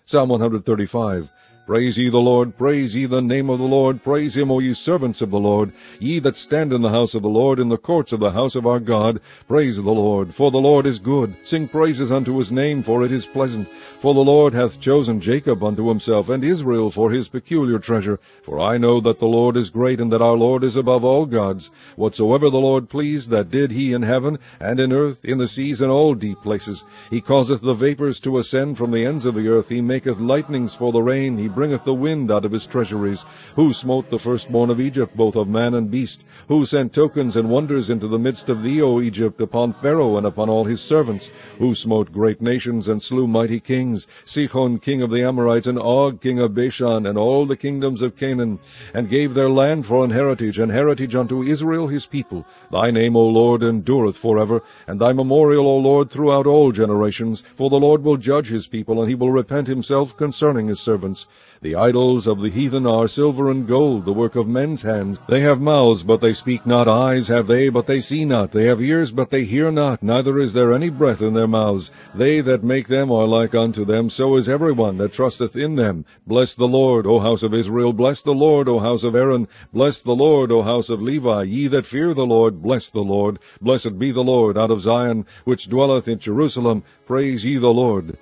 Psalm 135. Praise ye the Lord, praise ye the name of the Lord, praise him, O ye servants of the Lord, ye that stand in the house of the Lord, in the courts of the house of our God. Praise the Lord, for the Lord is good. Sing praises unto his name, for it is pleasant. For the Lord hath chosen Jacob unto himself, and Israel for his peculiar treasure. For I know that the Lord is great, and that our Lord is above all gods. Whatsoever the Lord pleased, that did he in heaven, and in earth, in the seas, and all deep places. He causeth the vapors to ascend from the ends of the earth. He maketh lightnings for the rain. He bringeth the wind out of his treasuries. Who smote the firstborn of Egypt, both of man and beast? Who sent tokens and wonders into the midst of thee, O Egypt, upon Pharaoh and upon all his servants? Who smote great nations and slew mighty kings? Sihon king of the Amorites, and Og king of Bashan, and all the kingdoms of Canaan, and gave their land for an heritage, and heritage unto Israel his people. Thy name, O Lord, endureth forever, and thy memorial, O Lord, throughout all generations. For the Lord will judge his people, and he will repent himself concerning his servants. The idols of the heathen are silver and gold, the work of men's hands. They have mouths, but they speak not. Eyes have they, but they see not. They have ears, but they hear not. Neither is there any breath in their mouths. They that make them are like unto them. So is every one that trusteth in them. Bless the Lord, O house of Israel. Bless the Lord, O house of Aaron. Bless the Lord, O house of Levi. Ye that fear the Lord, bless the Lord. Blessed be the Lord out of Zion, which dwelleth in Jerusalem. Praise ye the Lord.